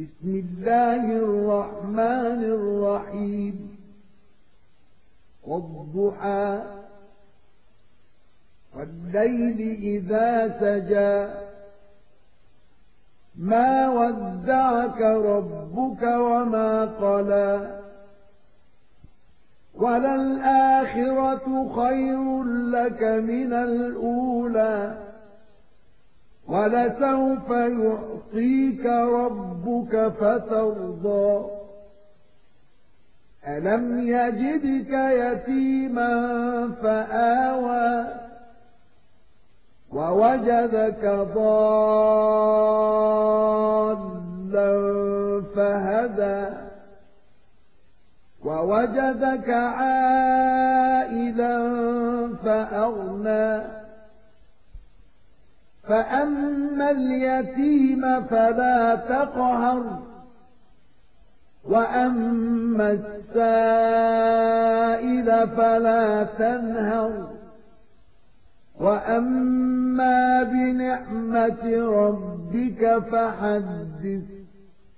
بسم الله الرحمن الرحيم والضحى والليل إذا سجى ما ودعك ربك وما قلى وللآخرة خير لك من الأولى ولسوف يعطيك ربك فترضى ألم يجدك يتيما فآوى ووجدك ضالا فهدى ووجدك عائلا فأغنى فأما اليتيم فلا تقهر وأما السائل فلا تنهر وأما بنعمة ربك فحدث